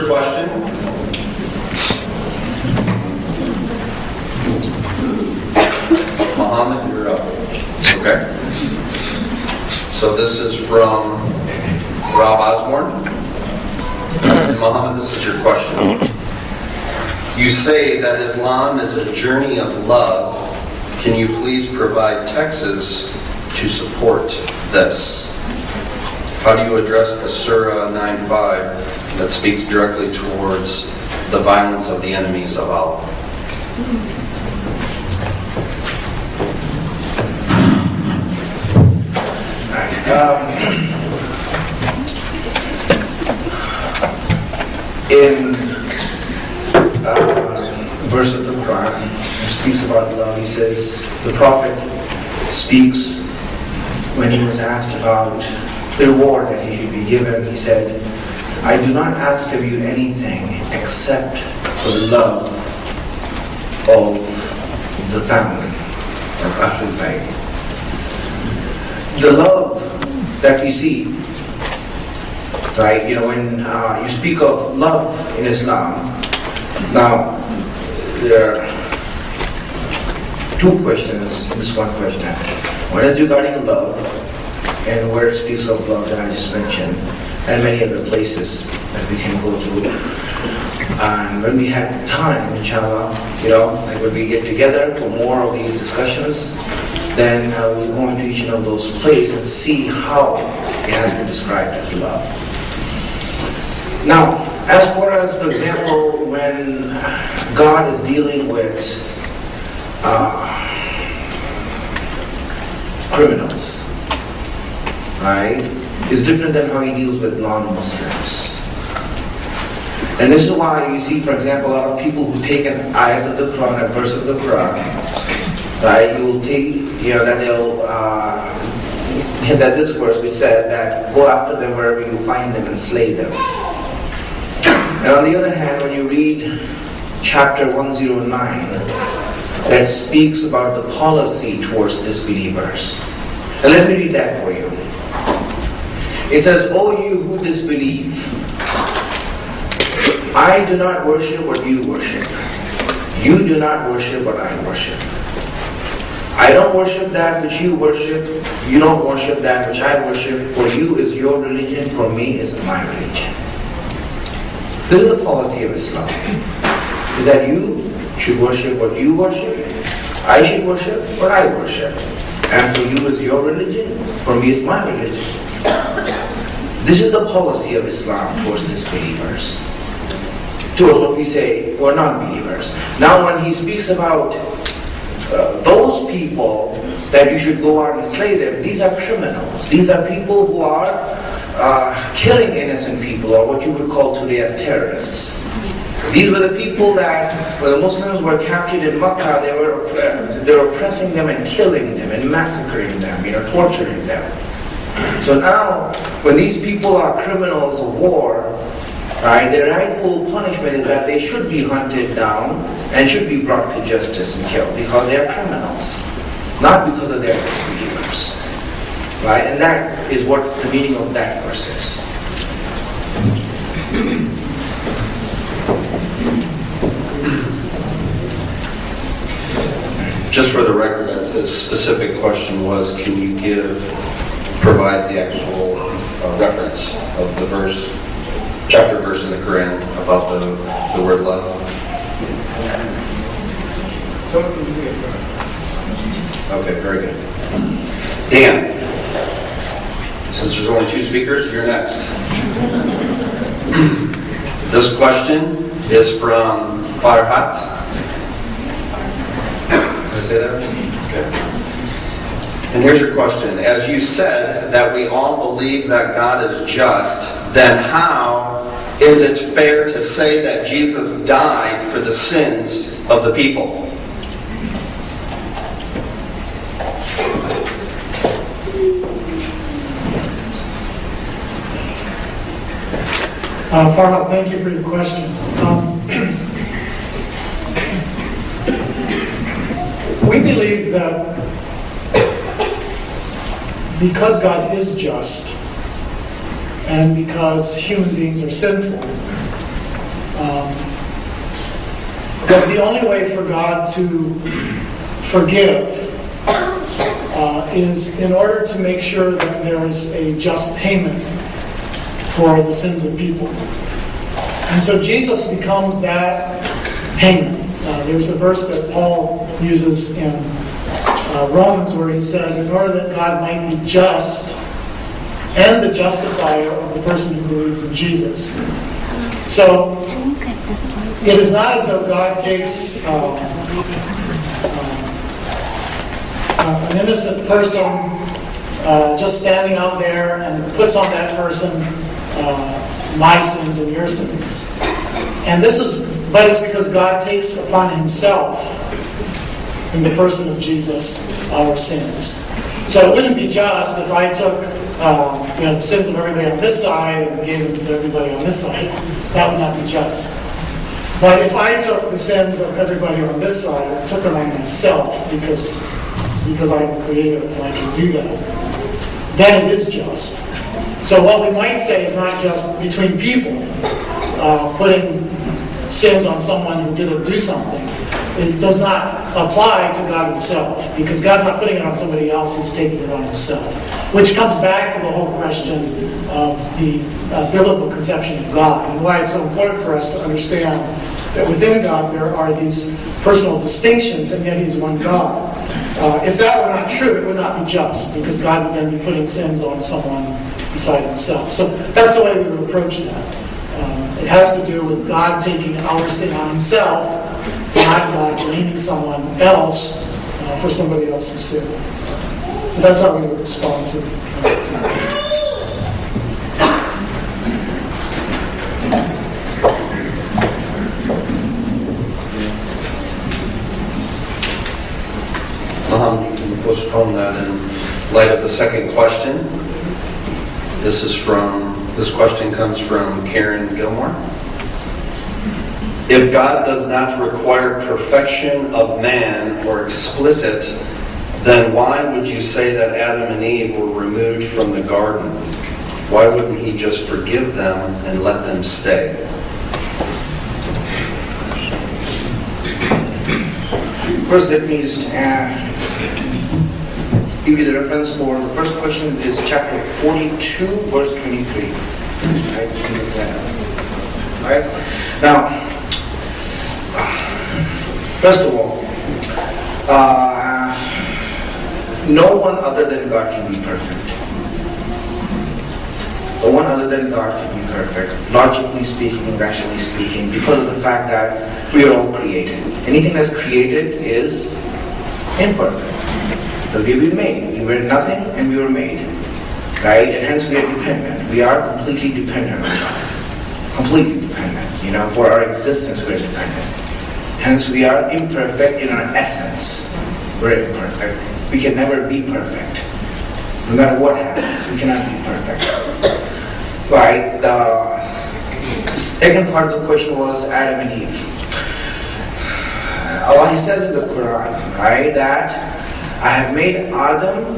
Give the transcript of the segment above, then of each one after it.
First question. Muhammad, you're up. Okay. So this is from Rob Osborne. And Muhammad, this is your question. You say that Islam is a journey of love. Can you please provide texts to support this? How do you address the Surah 9:5 that speaks directly towards the violence of the enemies of Allah? In the verse of the Quran, it speaks about love. He says, the Prophet speaks when he was asked about the reward that he should be given. He said, I do not ask of you anything except for the love of the family of Ahlul Bayt. The love that we see, right? You know, when you speak of love in Islam, now there are two questions in this one question. One is regarding love, and where it speaks of love that I just mentioned, and many other places that we can go to. And when we have time, inshallah, you know, like when we get together for more of these discussions, then we'll go into each one of those places and see how it has been described as love. Now, as far as, for example, when God is dealing with criminals, right, is different than how he deals with non-Muslims. And this is why you see, for example, a lot of people who take an ayat of the Quran, a verse of the Quran, right, you will take, you know, that they'll that this verse which says that go after them wherever you find them and slay them. And on the other hand, when you read chapter 109, that speaks about the policy towards disbelievers. And let me read that for you. It says, O you who disbelieve, I do not worship what you worship. You do not worship what I worship. I don't worship that which you worship. You don't worship that which I worship. For you is your religion, for me is my religion. This is the policy of Islam. Is that you should worship what you worship. I should worship what I worship. And for you is your religion, for me is my religion. This is the policy of Islam towards disbelievers. Towards what we say, or non-believers. Now when he speaks about those people that you should go out and slay them, these are criminals. These are people who are killing innocent people, or what you would call today as terrorists. These were the people that, when the Muslims were captured in Makkah, they were oppressing them and killing them and massacring them, torturing them. So now, when these people are criminals of war, right, their rightful punishment is that they should be hunted down and should be brought to justice and killed because they are criminals, not because of their disbelievers. Right? And that is what the meaning of that verse is. Just for the record, the specific question was, can you provide the actual reference of the verse, chapter verse in the Quran about the word love? Okay, very good. Dan, since there's only two speakers, you're next. This question is from Farhat. Did I say that? Okay. And here's your question. As you said that we all believe that God is just, then how is it fair to say that Jesus died for the sins of the people? Farhat, thank you for your question. We believe that because God is just and because human beings are sinful, But the only way for God to forgive is in order to make sure that there is a just payment for the sins of people. And so Jesus becomes that payment. There's a verse that Paul uses in Romans where he says, in order that God might be just and the justifier of the person who believes in Jesus. So it is not as though God takes an innocent person just standing out there and puts on that person my sins and your sins. But it's because God takes upon himself in the person of Jesus our sins. So it wouldn't be just if I took the sins of everybody on this side and gave them to everybody on this side. That would not be just. But if I took the sins of everybody on this side and took them on myself because I'm creative and I can do that, then it is just. So what we might say is not just between people, putting sins on someone who didn't do something. It does not apply to God himself, because God's not putting it on somebody else, he's taking it on himself. Which comes back to the whole question of the biblical conception of God, and why it's so important for us to understand that within God there are these personal distinctions, and yet he's one God. If that were not true, it would not be just, because God would then be putting sins on someone beside himself. So that's the way we would approach that. It has to do with God taking our sin on himself, not God blaming someone else for somebody else's sin. So that's how we would respond to it. You can postpone that in light of the second question. This question comes from Karen Gilmore. If God does not require perfection of man or explicit, then why would you say that Adam and Eve were removed from the garden? Why wouldn't he just forgive them and let them stay? First, let me just give you the reference for the first question is chapter 42, verse 23. Right? Now, first of all, no one other than God can be perfect. No one other than God can be perfect, logically speaking, rationally speaking, because of the fact that we are all created. Anything that's created is imperfect. So we were made. We were nothing and we were made. Right? And hence we are dependent. We are completely dependent on God. Completely dependent. For our existence we are dependent. Hence we are imperfect in our essence. We're imperfect. We can never be perfect. No matter what happens, we cannot be perfect. Right? The second part of the question was Adam and Eve. Allah, he says in the Quran, right, that I have made Adam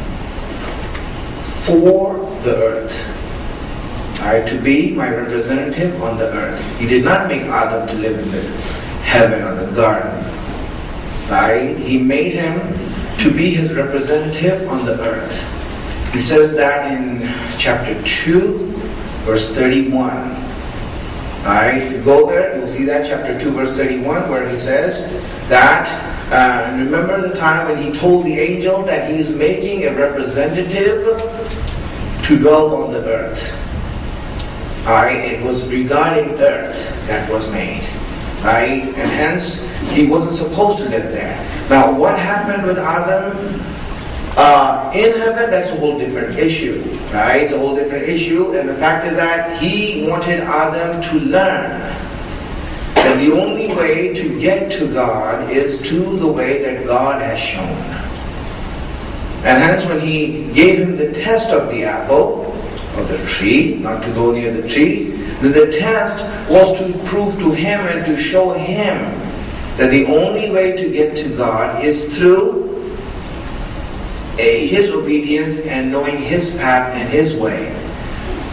for the earth, right, to be my representative on the earth. He did not make Adam to live in the heaven or the garden, right? He made him to be his representative on the earth. He says that in chapter 2, verse 31. Right? If you go there, you'll see that, chapter 2, verse 31, where he says that, remember the time when he told the angel that he is making a representative to dwell on the earth. Right? It was regarding earth that was made. Right? And hence, he wasn't supposed to live there. Now, what happened with Adam? In heaven, that's a whole different issue, right? It's a whole different issue, and the fact is that he wanted Adam to learn that the only way to get to God is through the way that God has shown. And hence when he gave him the test of the apple, or the tree, not to go near the tree, then the test was to prove to him and to show him that the only way to get to God is through his obedience and knowing his path and his way.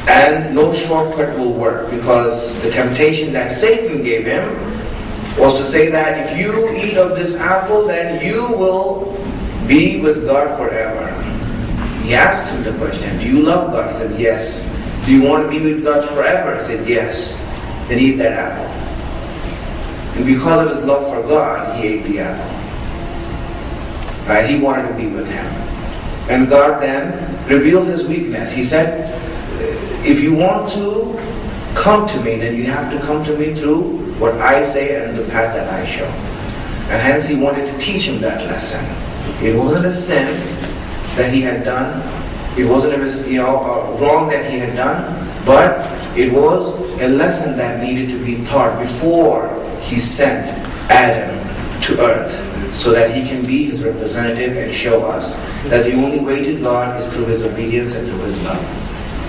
And no shortcut will work, because the temptation that Satan gave him was to say that if you eat of this apple, then you will be with God forever. He asked him the question, do you love God? He said, yes. Do you want to be with God forever? He said, yes. Then eat that apple. And because of his love for God, he ate the apple. Right? He wanted to be with him. And God then revealed his weakness. He said, if you want to come to me, then you have to come to me through what I say and the path that I show. And hence he wanted to teach him that lesson. It wasn't a sin that he had done. It wasn't a wrong that he had done. But it was a lesson that needed to be taught before he sent Adam to earth, so that he can be his representative and show us that the only way to God is through his obedience and through his love.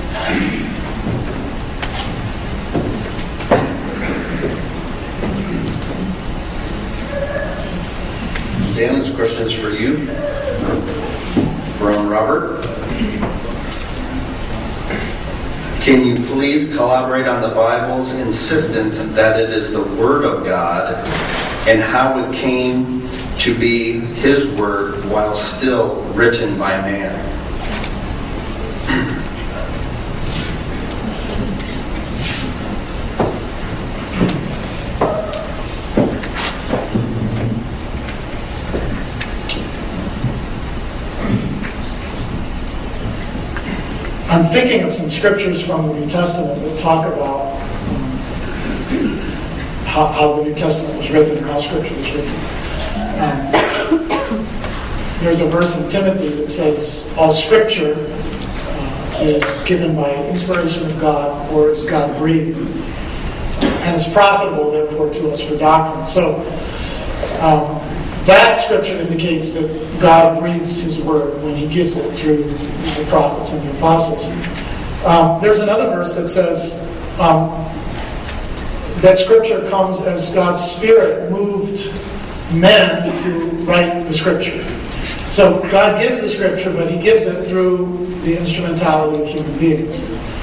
Dan, this question is for you from Robert. Can you please collaborate on the Bible's insistence that it is the Word of God and how it came to be His Word while still written by man? I'm thinking of some scriptures from the New Testament that talk about how the New Testament was written, how Scripture was written. There's a verse in Timothy that says, all Scripture is given by inspiration of God, or is God-breathed, and is profitable, therefore, to us for doctrine. So, that Scripture indicates that God breathes His Word when He gives it through the prophets and the apostles. There's another verse that says that Scripture comes as God's Spirit moved men to write the Scripture. So God gives the Scripture, but He gives it through the instrumentality of human beings.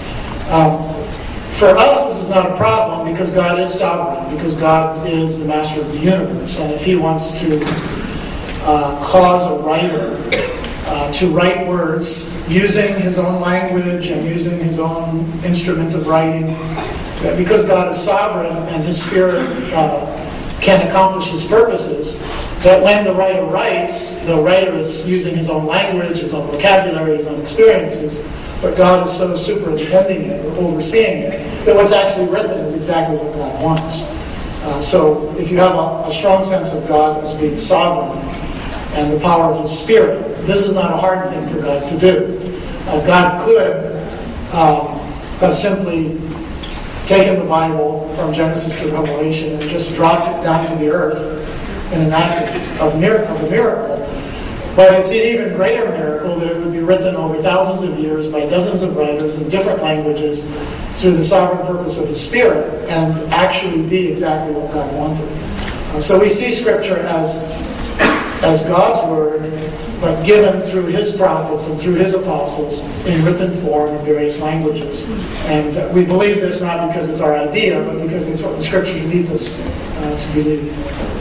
For us, this is not a problem because God is sovereign, because God is the master of the universe. And if He wants to cause a writer to write words using his own language and using his own instrument of writing, because God is sovereign and His Spirit can accomplish His purposes, that when the writer writes, the writer is using his own language, his own vocabulary, his own experiences, but God is so superintending it or overseeing it that what's actually written is exactly what God wants. So if you have a strong sense of God as being sovereign and the power of His Spirit, this is not a hard thing for God to do. God could have simply taken the Bible from Genesis to Revelation and just dropped it down to the earth in an act of a miracle. But it's an even greater miracle that it would be written over thousands of years by dozens of writers in different languages through the sovereign purpose of the Spirit and actually be exactly what God wanted. So we see Scripture as God's Word, but given through His prophets and through His apostles in written form in various languages. And we believe this not because it's our idea, but because it's what the Scripture needs us to believe.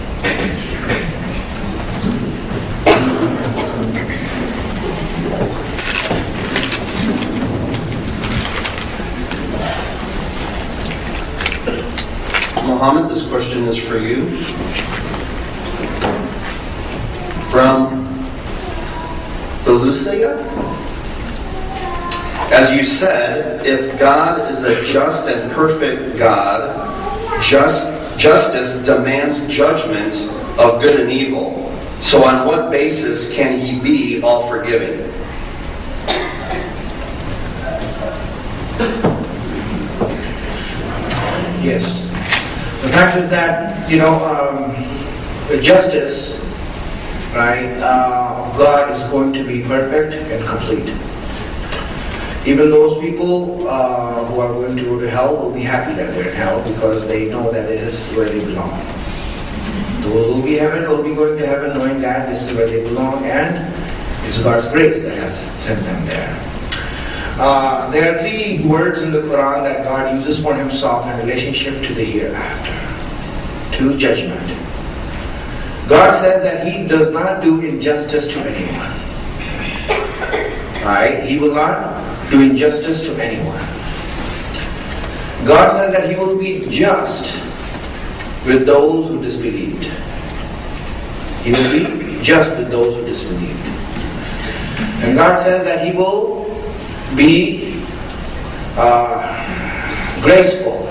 Muhammad, this question is for you. From the Lucia. As you said, if God is a just and perfect God, justice demands judgment of good and evil. So on what basis can He be all-forgiving? Yes. The fact is that, the justice, right, of God is going to be perfect and complete. Even those people who are going to go to hell will be happy that they're in hell because they know that it is where they belong. Those who will be heaven will be going to heaven knowing that this is where they belong, and it's God's grace that has sent them there. There are 3 words in the Quran that God uses for himself in relationship to the hereafter, to judgment. God says that he does not do injustice to anyone. Right? He will not do injustice to anyone. God says that he will be just with those who disbelieved. He will be just with those who disbelieved. And God says that he will be graceful.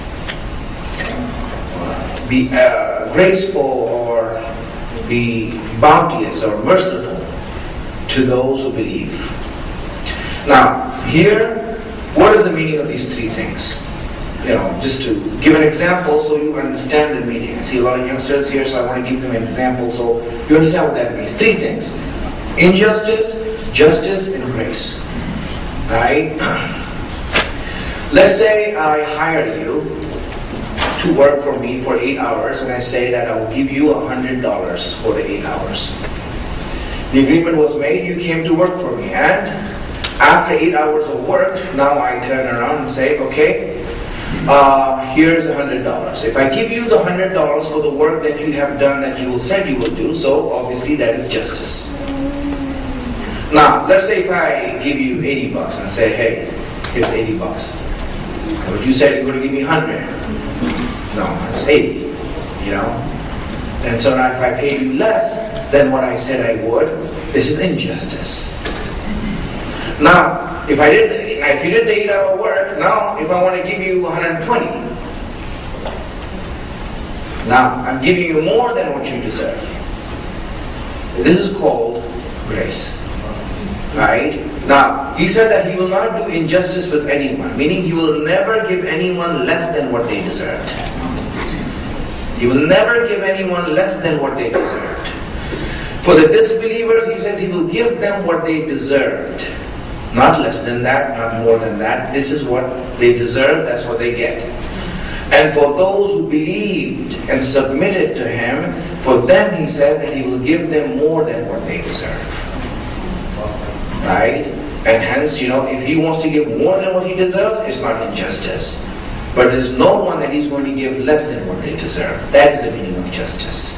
Be graceful or be bounteous or merciful to those who believe. Now, here, what is the meaning of these 3 things? Just to give an example so you understand the meaning. I see a lot of youngsters here, so I want to give them an example so you understand what that means. 3 things. Injustice, justice, and grace. Right? Let's say I hire you to work for me for 8 hours, and I say that I will give you $100 for the 8 hours. The agreement was made, you came to work for me, and after 8 hours of work, now I turn around and say, okay, here's $100. If I give you the $100 for the work that you have done that you said you will do, so obviously that is justice. Now, let's say if I give you $80 and say, hey, here's $80. But you said you're going to give me 100. No, it's 80. And so now if I pay you less than what I said I would, this is injustice. Now, if you did the 8-hour work, now if I want to give you 120, now I'm giving you more than what you deserve. This is called grace. Right? Now, he said that he will not do injustice with anyone, meaning he will never give anyone less than what they deserved. He will never give anyone less than what they deserved. For the disbelievers, he says he will give them what they deserved. Not less than that, not more than that. This is what they deserve, that's what they get. And for those who believed and submitted to him, for them he says that he will give them more than what they deserve. Right? And hence, if he wants to give more than what he deserves, it's not injustice. But there's no one that he's going to give less than what they deserve. That is the meaning of justice.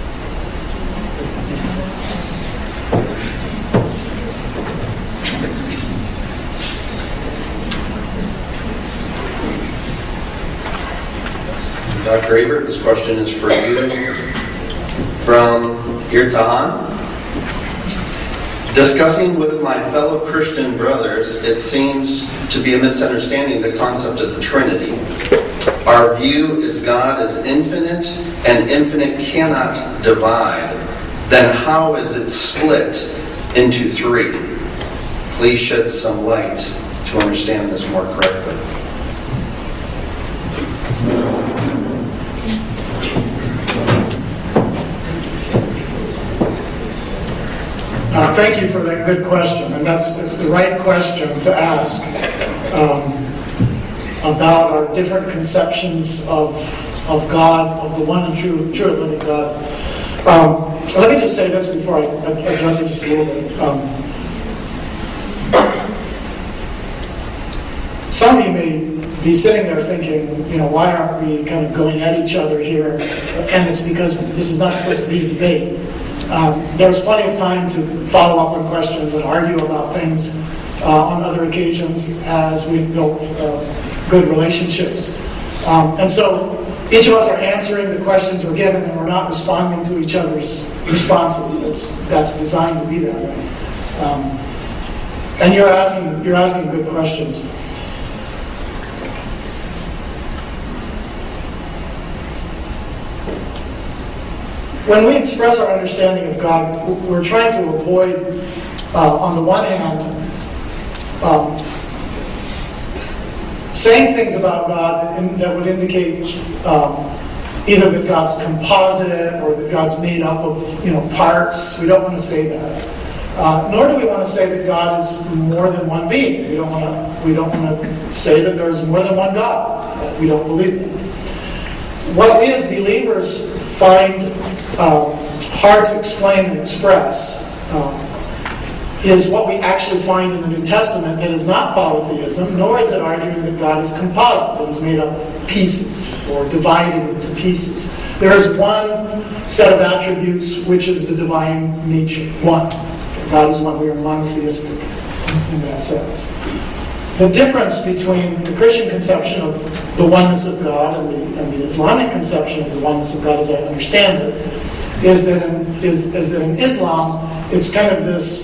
Dr. Ebert, this question is for you from Irtahan. Discussing with my fellow Christian brothers, it seems to be a misunderstanding the concept of the Trinity. Our view is God is infinite, and infinite cannot divide. Then how is it split into 3? Please shed some light to understand this more correctly. Thank you for that good question, and it's the right question to ask about our different conceptions of God, of the one and true and living God. Let me just say this before I address it just a little bit. Some of you may be sitting there thinking, why aren't we kind of going at each other here? And it's because this is not supposed to be a debate. There's plenty of time to follow up on questions and argue about things on other occasions as we've built good relationships. And so each of us are answering the questions we're given, and we're not responding to each other's responses. That's designed to be that way. And you're asking good questions. When we express our understanding of God, we're trying to avoid, on the one hand, saying things about God that would indicate either that God's composite or that God's made up of parts. We don't want to say that. Nor do we want to say that God is more than one being. We don't want to say that there's more than one God. We don't believe that. What we as believers find hard to explain and express is what we actually find in the New Testament. It is not polytheism, nor is it arguing that God is composite, that is made up of pieces or divided into pieces. There is one set of attributes which is the divine nature. One. God is one. We are monotheistic in that sense. The difference between the Christian conception of the oneness of God and the Islamic conception of the oneness of God, as I understand it, is that in Islam, it's kind of this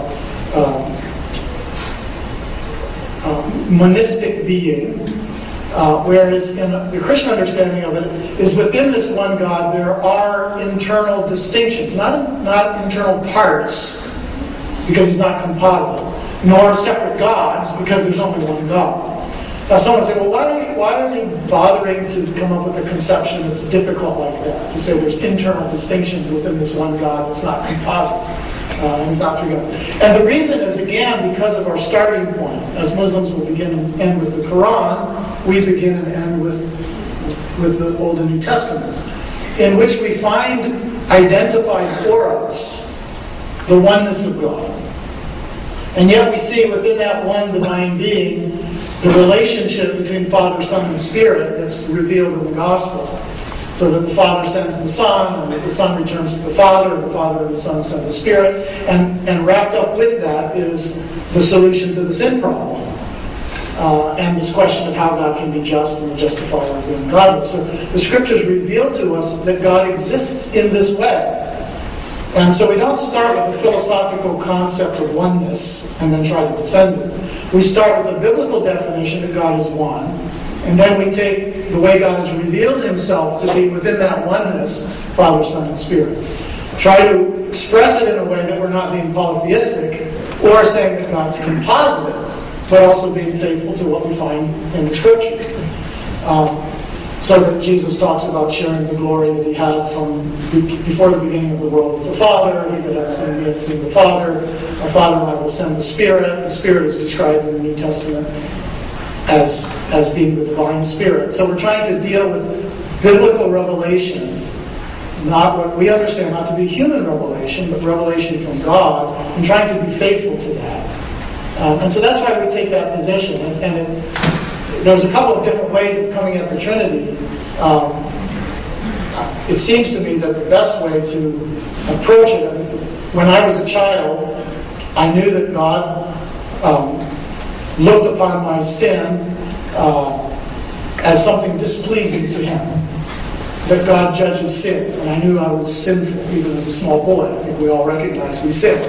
monistic being, whereas in the Christian understanding of it is within this one God there are internal distinctions, not internal parts, because he's not composite, nor separate gods, because there's only one God. Now someone would say, well, why are you bothering to come up with a conception that's difficult like that? To say there's internal distinctions within this one God that's not composite. And it's not three gods. And the reason is, again, because of our starting point. As Muslims will begin and end with the Quran, we begin and end with the Old and New Testaments, in which we find identified for us the oneness of God. And yet we see within that one divine being the relationship between Father, Son, and Spirit that's revealed in the Gospel. So that the Father sends the Son, and that the Son returns to the Father, and the Father and the Son send the Spirit. And wrapped up with that is the solution to the sin problem. And this question of how God can be just and justify within godless. So the Scriptures reveal to us that God exists in this way. And so we don't start with a philosophical concept of oneness and then try to defend it. We start with a biblical definition that God is one, and then we take the way God has revealed himself to be within that oneness, Father, Son, and Spirit. Try to express it in a way that we're not being polytheistic or saying that God's composite, but also being faithful to what we find in the Scripture. So that Jesus talks about sharing the glory that he had from before the beginning of the world with the Father. He that had seen the Father. Our Father and I will send the Spirit. The Spirit is described in the New Testament as being the divine Spirit. So we're trying to deal with biblical revelation, not what we understand not to be human revelation, but revelation from God, and trying to be faithful to that. And so that's why we take that position. There's a couple of different ways of coming at the Trinity. It seems to me that the best way to approach it, when I was a child, I knew that God looked upon my sin as something displeasing to him. That God judges sin. And I knew I was sinful, even as a small boy. I think we all recognize we sin.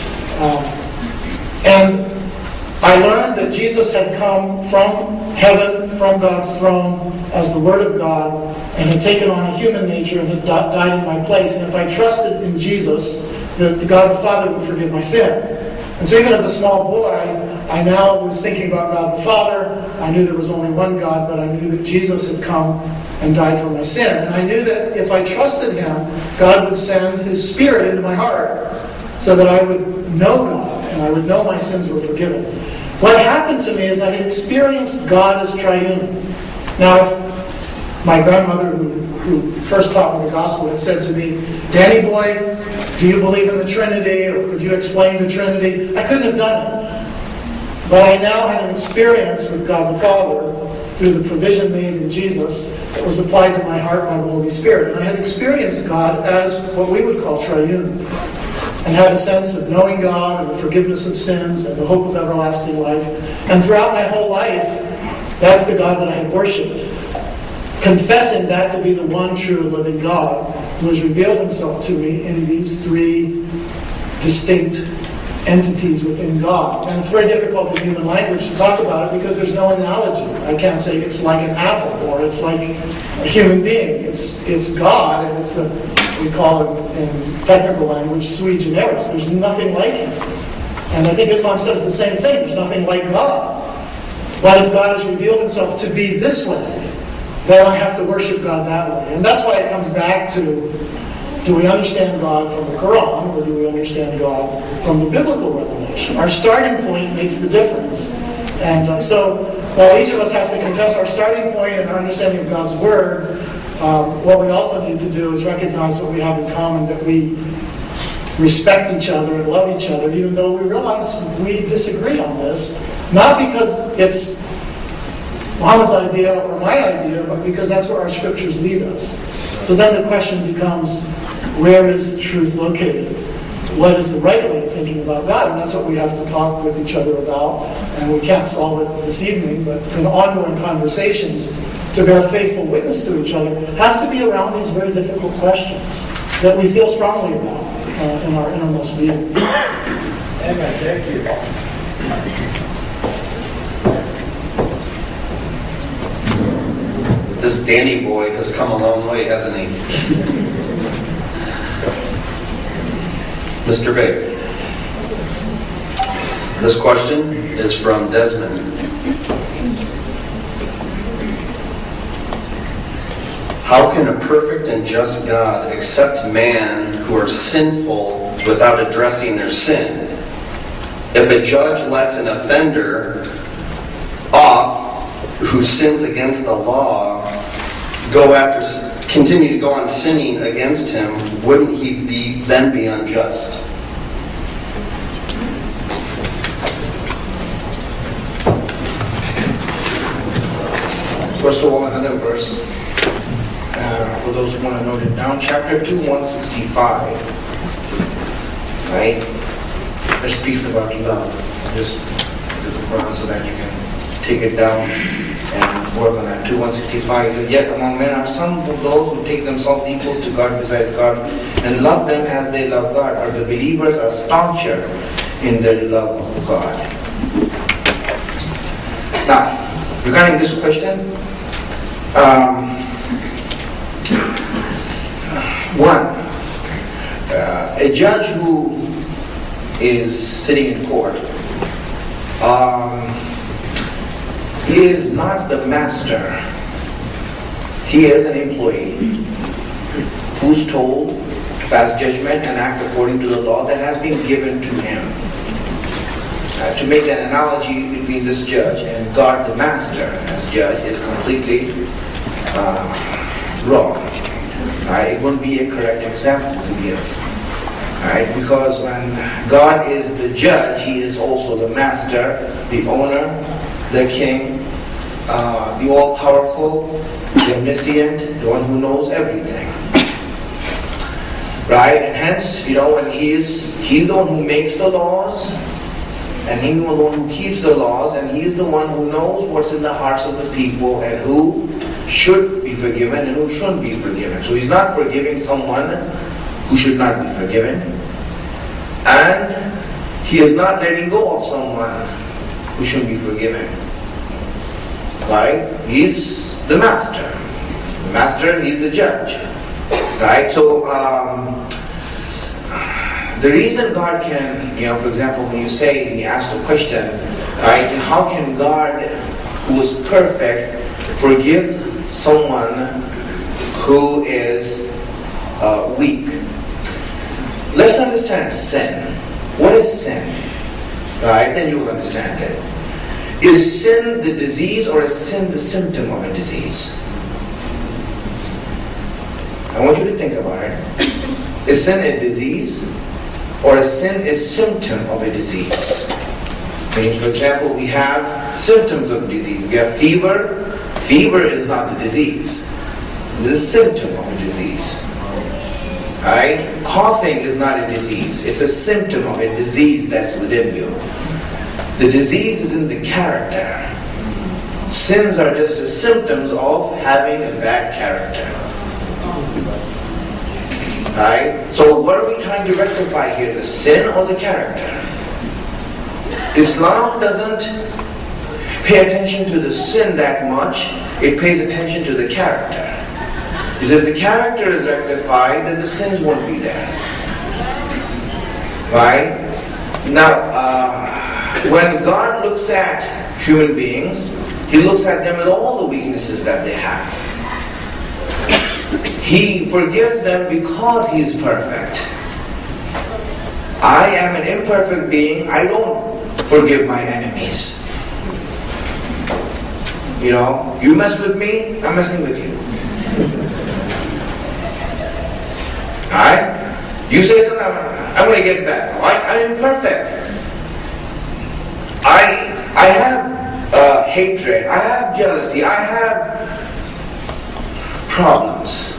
And I learned that Jesus had come from heaven, from God's throne, as the Word of God, and had taken on a human nature and had died in my place. And if I trusted in Jesus, that God the Father would forgive my sin. And so even as a small boy, I now was thinking about God the Father. I knew there was only one God, but I knew that Jesus had come and died for my sin. And I knew that if I trusted him, God would send his Spirit into my heart so that I would know God and I would know my sins were forgiven. What happened to me is I had experienced God as triune. Now, my grandmother, who first taught me the gospel, had said to me, "Danny boy, do you believe in the Trinity, or could you explain the Trinity?" I couldn't have done it. But I now had an experience with God the Father through the provision made in Jesus that was applied to my heart by the Holy Spirit. And I had experienced God as what we would call triune, and had a sense of knowing God and the forgiveness of sins and the hope of everlasting life. And throughout my whole life, that's the God that I had worshipped, confessing that to be the one true living God who has revealed himself to me in these three distinct entities within God. And it's very difficult in human language to talk about it because there's no analogy. I can't say it's like an apple or it's like a human being. It's God, and it's we call it in technical language sui generis. There's nothing like him. And I think Islam says the same thing. There's nothing like God. But if God has revealed himself to be this way, then I have to worship God that way. And that's why it comes back to, do we understand God from the Quran, or do we understand God from the biblical revelation? Our starting point makes the difference. And so, while each of us has to confess our starting point and our understanding of God's Word, what we also need to do is recognize what we have in common, that we respect each other and love each other, even though we realize we disagree on this, not because it's Muhammad's idea or my idea, but because that's where our scriptures lead us. So then the question becomes, where is truth located? What is the right way of thinking about God? And that's what we have to talk with each other about. And we can't solve it this evening, but in ongoing conversations, to bear faithful witness to each other, has to be around these very difficult questions that we feel strongly about in our innermost being. Amen. Thank you. This Danny boy has come a long way, hasn't he? Mr. Baker. This question is from Desmond. How can a perfect and just God accept man who are sinful without addressing their sin? If a judge lets an offender off who sins against the law continue to go on sinning against him, wouldn't he then be unjust? First of all, another verse, for those who want to note it down, chapter 2, 165, right? It speaks about love. Just do the Quran so that you can take it down and work on that. 2, 165 says, yet among men are some of those who take themselves equals to God besides God and love them as they love God, or the believers are stauncher in their love of God. Now, regarding this question, a judge who is sitting in court is not the master. He is an employee who's told to pass judgment and act according to the law that has been given to him. To make that analogy between this judge and God the master as judge is completely wrong. It wouldn't be a correct example to give. Because when God is the judge, He is also the master, the owner, the king, the all-powerful, the omniscient, the one who knows everything. And hence, when He's the one who makes the laws, and He's the one who keeps the laws, and He's the one who knows what's in the hearts of the people and who should be forgiven and who shouldn't be forgiven. So He's not forgiving someone who should not be forgiven, and He is not letting go of someone who shouldn't be forgiven. He's the master. The master, He's the judge. So the reason God can, for example, when you ask the question, how can God, who is perfect, forgive someone who is weak? Let's understand sin. What is sin? Then you will understand it. Is sin the disease, or is sin the symptom of a disease? I want you to think about it. Is sin a disease, or is sin a symptom of a disease? For example, we have symptoms of disease. We have fever. Fever is not the disease. It is a symptom of a disease. Coughing is not a disease. It's a symptom of a disease that's within you. The disease is in the character. Sins are just the symptoms of having a bad character. So what are we trying to rectify here? The sin or the character? Islam doesn't pay attention to the sin that much. It pays attention to the character. Because if the character is rectified, then the sins won't be there. Now, when God looks at human beings, He looks at them with all the weaknesses that they have. He forgives them because He is perfect. I am an imperfect being. I don't forgive my enemies. You mess with me, I'm messing with you. You say something, I'm going to get back. I'm imperfect. I have hatred. I have jealousy. I have problems.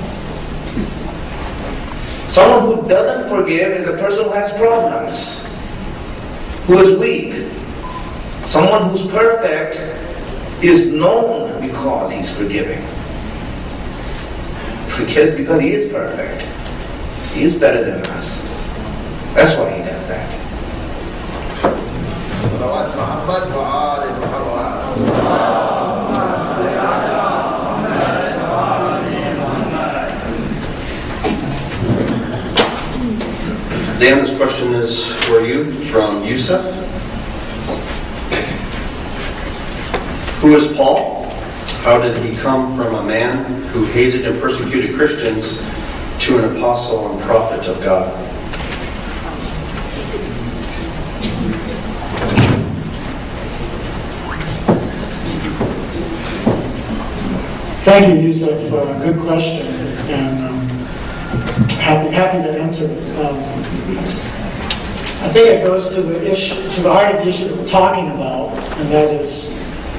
Someone who doesn't forgive is a person who has problems, who is weak. Someone who's perfect is known because he's forgiving. Because he is perfect. He is better than us. That's why he does that. Dan, this question is for you from Yusuf. Who is Paul? How did he come from a man who hated and persecuted Christians to an apostle and prophet of God? Thank you, Yusuf. Good question, and happy to answer it. I think it goes to the heart of the issue that we're talking about, and that is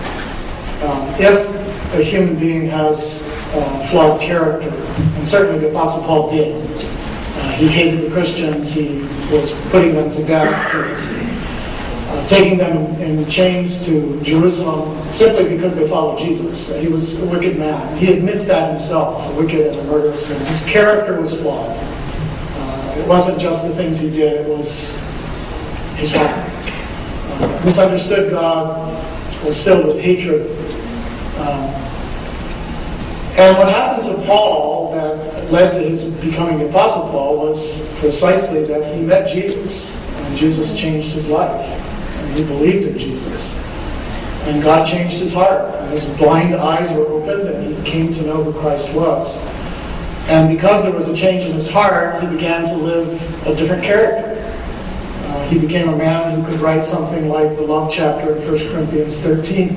if a human being has flawed character, and certainly the Apostle Paul did. He hated the Christians. He was putting them to death. He was taking them in chains to Jerusalem simply because they followed Jesus. He was a wicked man. He admits that himself, a wicked and a murderous man. His character was flawed. It wasn't just the things he did, it was his heart. Misunderstood God, was filled with hatred. And what happened to Paul that led to his becoming the Apostle Paul was precisely that he met Jesus, and Jesus changed his life. And he believed in Jesus. And God changed his heart, and his blind eyes were opened, and he came to know who Christ was. And because there was a change in his heart, he began to live a different character. He became a man who could write something like the love chapter in 1 Corinthians 13.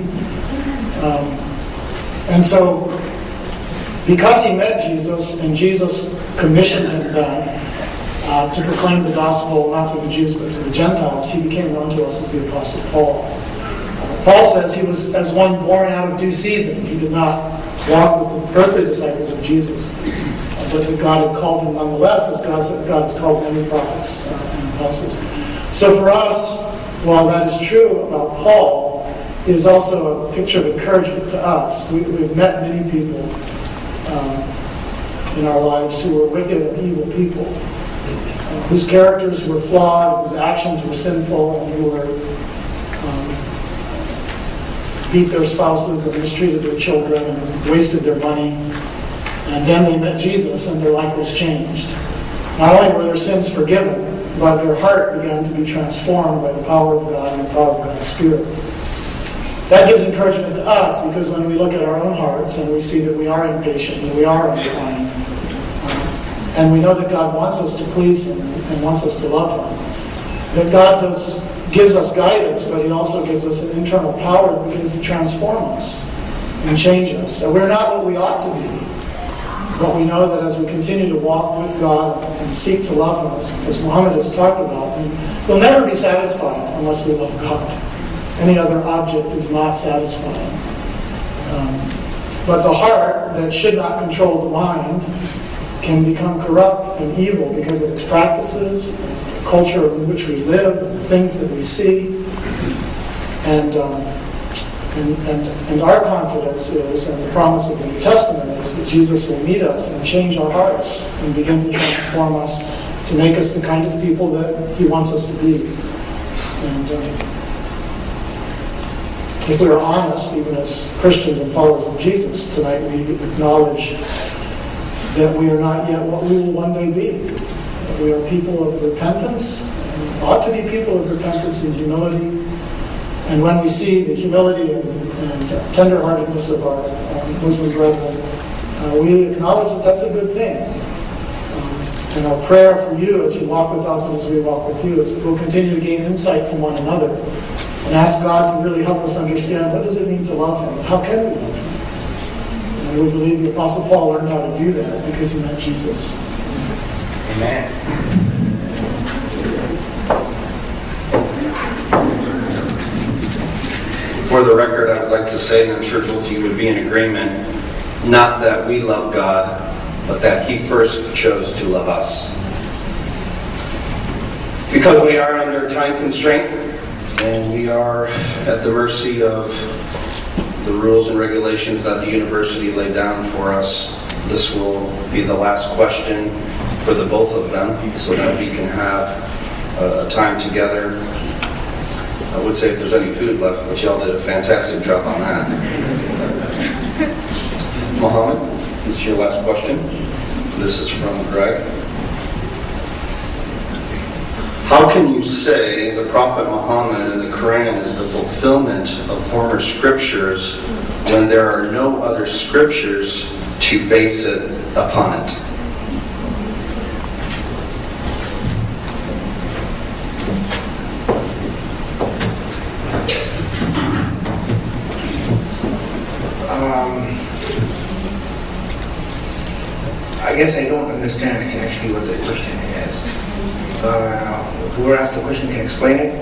And so, because he met Jesus, and Jesus commissioned him then to proclaim the gospel not to the Jews but to the Gentiles, he became known to us as the Apostle Paul. Paul says he was as one born out of due season. He did not walk with the earthly disciples of Jesus, but that God had called him nonetheless, as God has called many prophets and apostles. So for us, while that is true about Paul, it is also a picture of encouragement to us. We've met many people in our lives who were wicked and evil people, whose characters were flawed, whose actions were sinful, and who were beat their spouses and mistreated their children and wasted their money. And then they met Jesus and their life was changed. Not only were their sins forgiven, but their heart began to be transformed by the power of God and the power of God's Spirit. That gives encouragement to us, because when we look at our own hearts and we see that we are impatient and we are unkind, and we know that God wants us to please Him and wants us to love Him, that God gives us guidance, but He also gives us an internal power that begins to transform us and change us. So we're not what we ought to be, but we know that as we continue to walk with God and seek to love Him, as Muhammad has talked about, we'll never be satisfied unless we love God. Any other object is not satisfying. But the heart that should not control the mind can become corrupt and evil because of its practices, the culture in which we live, the things that we see. And our confidence is, and the promise of the New Testament is, that Jesus will meet us and change our hearts and begin to transform us to make us the kind of people that He wants us to be. And if we are honest, even as Christians and followers of Jesus, tonight we acknowledge that we are not yet what we will one day be. That we are people of repentance, and ought to be people of repentance and humility. And when we see the humility and tenderheartedness of our Muslim brethren, we acknowledge that that's a good thing. And our prayer for you as you walk with us and as we walk with you is that we'll continue to gain insight from one another and ask God to really help us understand, what does it mean to love Him? How can we love Him? And we believe the Apostle Paul learned how to do that because he met Jesus. Amen. For the record, I would like to say, and I'm sure both of you would be in agreement, not that we love God, but that He first chose to love us. Because we are under time constraint, and we are at the mercy of the rules and regulations that the university laid down for us, this will be the last question for the both of them, so that we can have a time together. I would say if there's any food left, but y'all did a fantastic job on that. Muhammad, this is your last question. This is from Greg. How can you say the Prophet Muhammad and the Quran is the fulfillment of former scriptures when there are no other scriptures to base it upon it? I guess I don't understand actually what the question is. Whoever asked the question can explain it.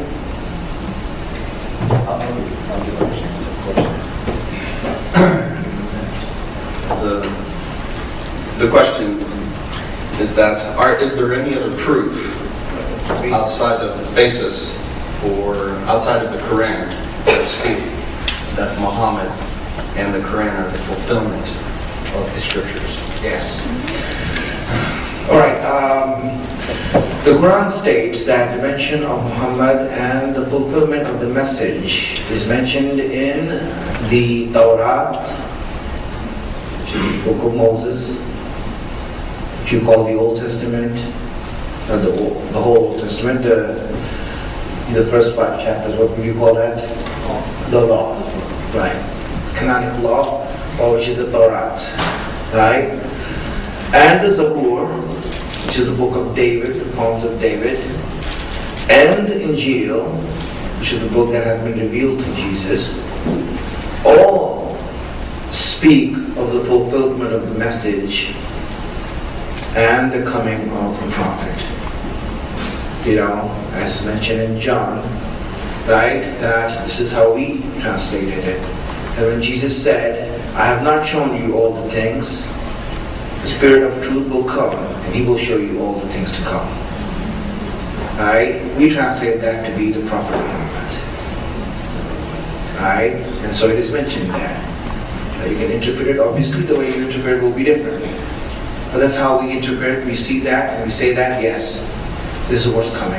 The question is that is there any other proof outside of the basis outside of the Quran, so to speak, that Muhammad and the Quran are the fulfillment of the scriptures? Yes. All right. The Quran states that the mention of Muhammad and the fulfillment of the message is mentioned in the Torah, which is the book of Moses, which you call the Old Testament, the whole Old Testament, the first 5 chapters. What would you call that? The law, right? Canonical law, or which is the Torah, right? And the Zabur, which is the book of David, the poems of David, and the Injil, which is the book that has been revealed to Jesus, all speak of the fulfillment of the message and the coming of the prophet. You know, as is mentioned in John, right, that this is how we translated it. And when Jesus said, I have not shown you all the things, the Spirit of truth will come, and He will show you all the things to come. Right? We translate that to be the Prophet Muhammad. Right? And so it is mentioned there. Now you can interpret it, obviously the way you interpret it will be different. But that's how we interpret it. We see that, and we say that, yes, this is what's coming.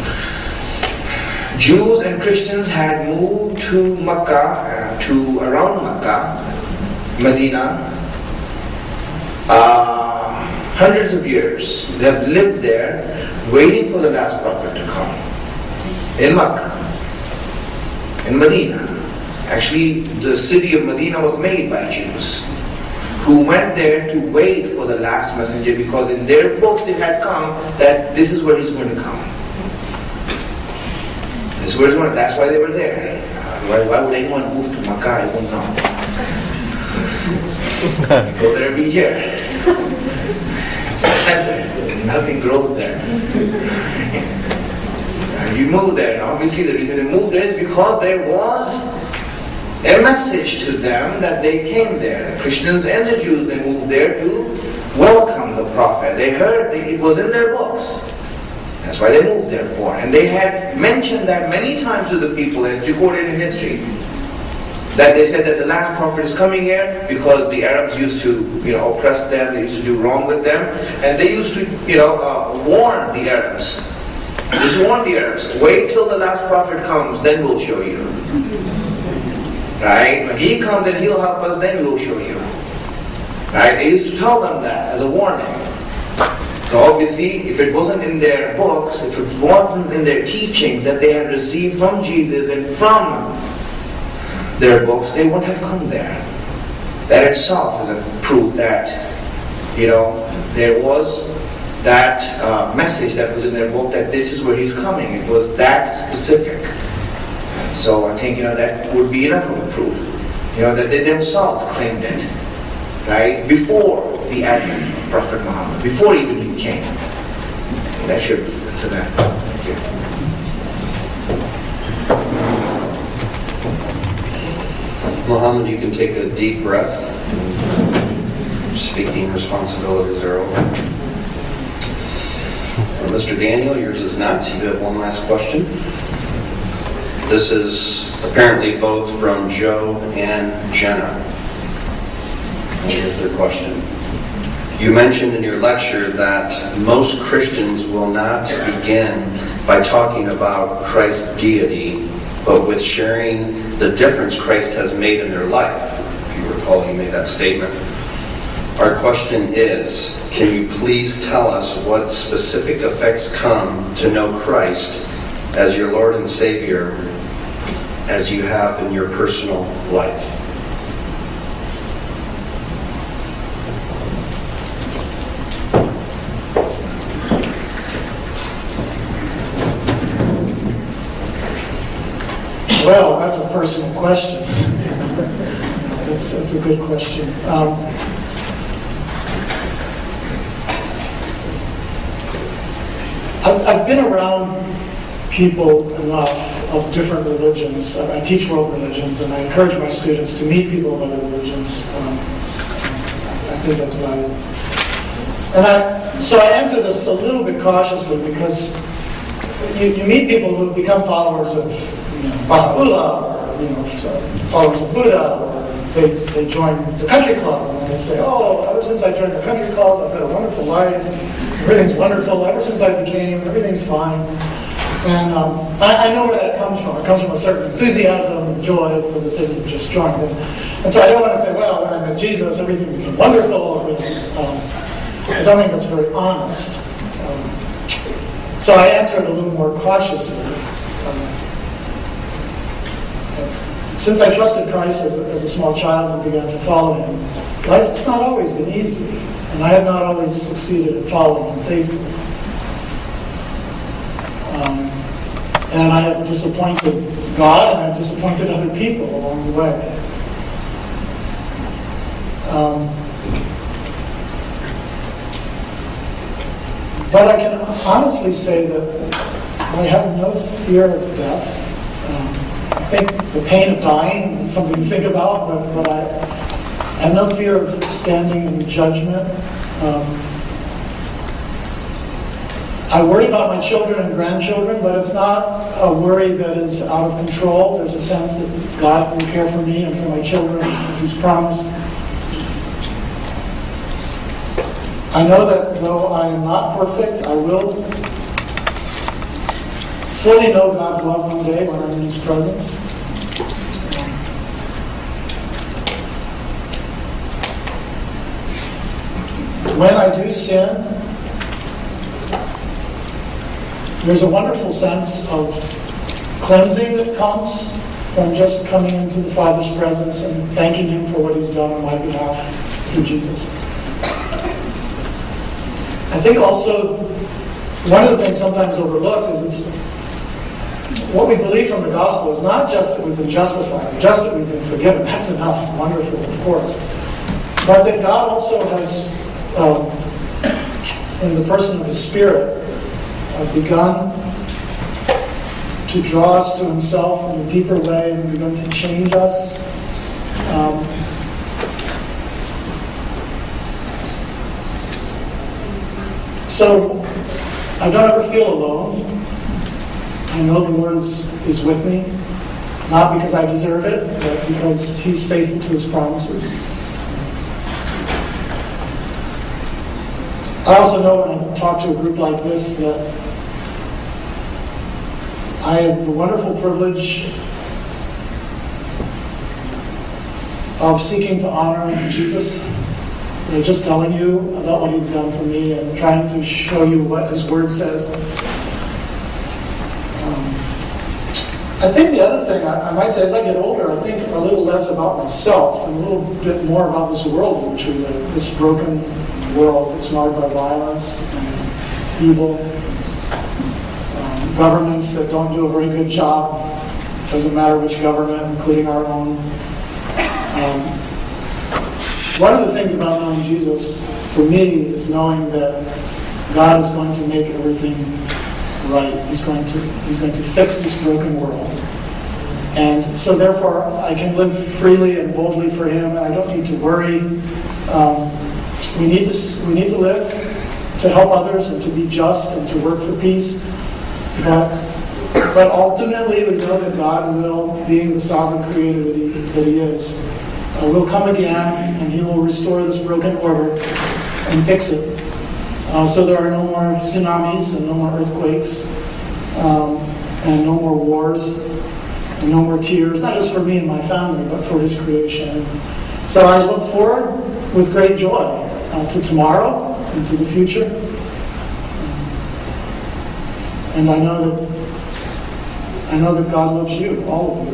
Jews and Christians had moved to Makkah, to around Makkah, Medina, hundreds of years. They have lived there, waiting for the last prophet to come. In Makkah, in Medina. Actually, the city of Medina was made by Jews, who went there to wait for the last messenger, because in their books it had come that this is where he's going to come. This is where he's going to, that's why they were there. Why would anyone move to Makkah? It won't come. Go there every year. It's a desert. Nothing grows there. You move there. And obviously the reason they moved there is because there was a message to them that they came there. The Christians and the Jews, they moved there to welcome the prophet. They heard it was in their books. That's why they moved there for. And they had mentioned that many times to the people, as recorded in history, that they said that the last prophet is coming here because the Arabs used to, oppress them, they used to do wrong with them, and they used to, warn the Arabs. They used to warn the Arabs, wait till the last prophet comes, then we'll show you. Right? When he comes and he'll help us, then we'll show you. Right? They used to tell them that as a warning. So obviously, if it wasn't in their books, if it wasn't in their teachings that they had received from Jesus and from their books, they wouldn't have come there. That itself is a proof that, there was that message that was in their book that this is where he's coming. It was that specific. So I think, that would be enough of a proof. That they themselves claimed it, right? Before the advent of Prophet Muhammad, before even he came. That's that. Thank you. Muhammad, you can take a deep breath. Speaking responsibilities are over. Mr. Daniel, yours is not. You have one last question. This is apparently both from Joe and Jenna. And here's their question. You mentioned in your lecture that most Christians will not begin by talking about Christ's deity, but with sharing the difference Christ has made in their life. If you recall, you made that statement. Our question is, can you please tell us what specific effects come to know Christ as your Lord and Savior as you have in your personal life? Well, that's a personal question. That's a good question. I've been around people enough of different religions. I teach world religions, and I encourage my students to meet people of other religions. I think that's valuable. So I answer this a little bit cautiously because you meet people who become followers of Baha'u'llah, or followers of Buddha, or they join the country club, and they say, "Oh, ever since I joined the country club, I've had a wonderful life. Everything's wonderful. Ever since I became, everything's fine." And I know where that comes from. It comes from a certain enthusiasm, joy for the thing you've just joined. And so I don't want to say, "Well, when I met Jesus, everything became wonderful." I don't think that's very honest. So I answer it a little more cautiously. Since I trusted Christ as a small child and began to follow Him, life's not always been easy, and I have not always succeeded in following Him faithfully. And I have disappointed God, and I have disappointed other people along the way. But I can honestly say that I have no fear of death. I think the pain of dying is something to think about, but I have no fear of standing in judgment. I worry about my children and grandchildren, but it's not a worry that is out of control. There's a sense that God will care for me and for my children as He's promised. I know that though I am not perfect, I will fully know God's love one day when I'm in His presence. When I do sin, there's a wonderful sense of cleansing that comes from just coming into the Father's presence and thanking Him for what He's done on my behalf through Jesus. I think also one of the things sometimes overlooked is what we believe from the gospel is not just that we've been justified, just that we've been forgiven. That's enough, wonderful, of course. But that God also has, in the person of His Spirit, begun to draw us to Himself in a deeper way and begun to change us. So I don't ever feel alone. I know the Lord is with me, not because I deserve it, but because He's faithful to His promises. I also know when I talk to a group like this that I have the wonderful privilege of seeking to honor Jesus. Just telling you about what He's done for me and trying to show you what His Word says. I think the other thing I might say as I get older, I think a little less about myself and a little bit more about this world in which we live, this broken world that's marred by violence and evil, governments that don't do a very good job. Doesn't matter which government, including our own. One of the things about knowing Jesus, for me, is knowing that God is going to make everything right. He's going to fix this broken world. And so therefore, I can live freely and boldly for Him, and I don't need to worry. We need to live to help others and to be just and to work for peace. But ultimately, we know that God will, being the sovereign creator that He is, will come again, and He will restore this broken order and fix it. So there are no more tsunamis and no more earthquakes and no more wars and no more tears, not just for me and my family, but for His creation. So I look forward with great joy to tomorrow and to the future. And I know that God loves you, all of you.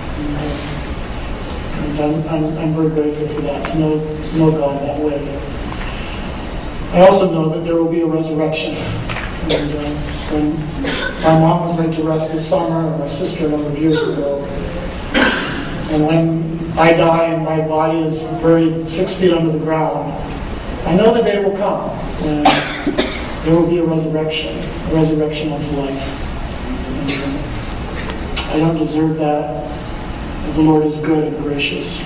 And I'm very grateful for that, to know God that way. I also know that there will be a resurrection. And when my mom was laid to rest this summer, and my sister a number of years ago, and when I die and my body is buried 6 feet under the ground, I know the day will come when there will be a resurrection of life. And I don't deserve that. The Lord is good and gracious.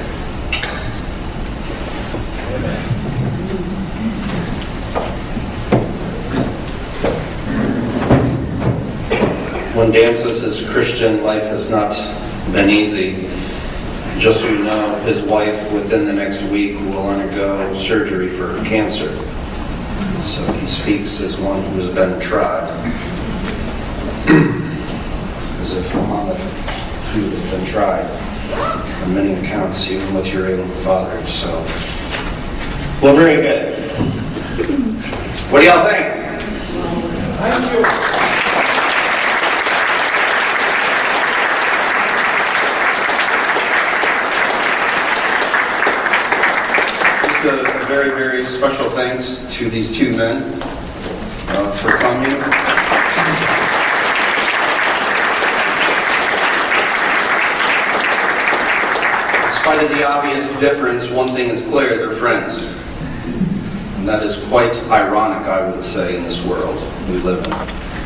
When Dan says his Christian life has not been easy, just so you know, his wife within the next week will undergo surgery for cancer. So he speaks as one who has been tried. As if Muhammad too has been tried on many accounts, even with your ailing father. So, well, very good. What do y'all think? Thank you. A very, very special thanks to these two men for coming. In spite of the obvious difference, one thing is clear, they're friends. And that is quite ironic, I would say, in this world we live in.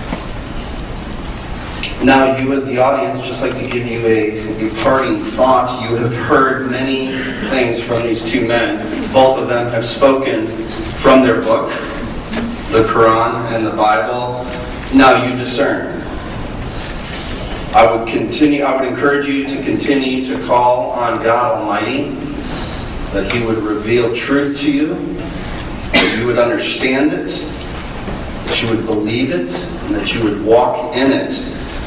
Now, you as the audience, just like to give you a parting thought. You have heard many things from these two men. Both of them have spoken from their book, the Quran and the Bible. Now you discern. I would encourage you to continue to call on God Almighty, that He would reveal truth to you, that you would understand it, that you would believe it, and that you would walk in it.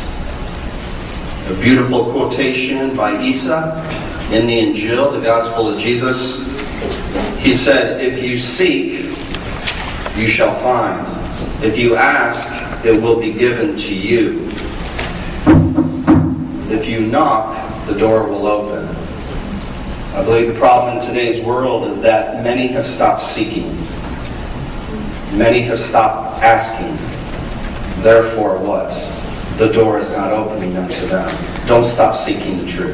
A beautiful quotation by Isa in the Injil, the Gospel of Jesus. He said, "If you seek, you shall find. If you ask, it will be given to you. If you knock, the door will open." I believe the problem in today's world is that many have stopped seeking. Many have stopped asking. Therefore, what? The door is not opening up to them. Don't stop seeking the truth.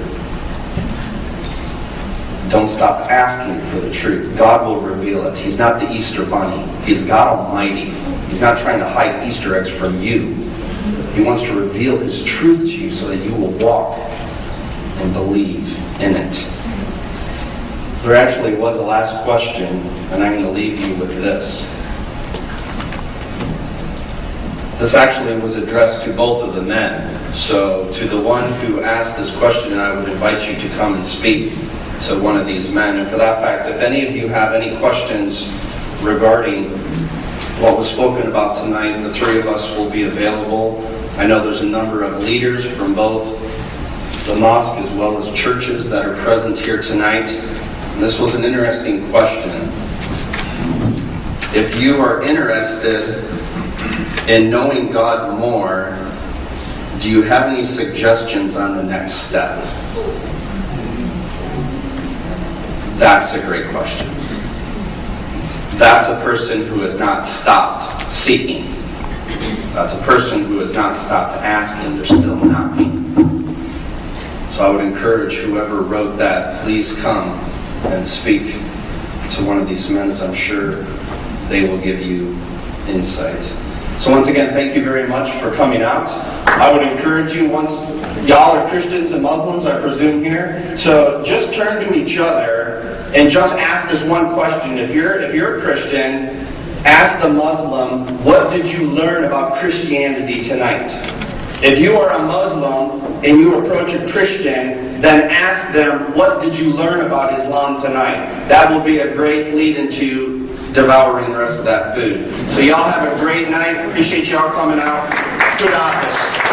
Don't stop asking for the truth. God will reveal it. He's not the Easter Bunny. He's God Almighty. He's not trying to hide Easter eggs from you. He wants to reveal His truth to you so that you will walk and believe in it. There actually was a last question, and I'm going to leave you with this. This actually was addressed to both of the men. So to the one who asked this question, I would invite you to come and speak to one of these men. And for that fact, if any of you have any questions regarding what was spoken about tonight, the three of us will be available. I know there's a number of leaders from both the mosque as well as churches that are present here tonight. And this was an interesting question. If you are interested in knowing God more, do you have any suggestions on the next step? That's a great question. That's a person who has not stopped seeking. That's a person who has not stopped asking. They're still knocking. So I would encourage whoever wrote that, please come and speak to one of these men, as I'm sure they will give you insight. So once again, thank you very much for coming out. I would encourage you, once Y'all are Christians and Muslims, I presume, here. So just turn to each other and just ask this one question. If you're a Christian, ask the Muslim, what did you learn about Christianity tonight? If you are a Muslim and you approach a Christian, then ask them, what did you learn about Islam tonight? That will be a great lead into devouring the rest of that food. So y'all have a great night. Appreciate y'all coming out. Good office.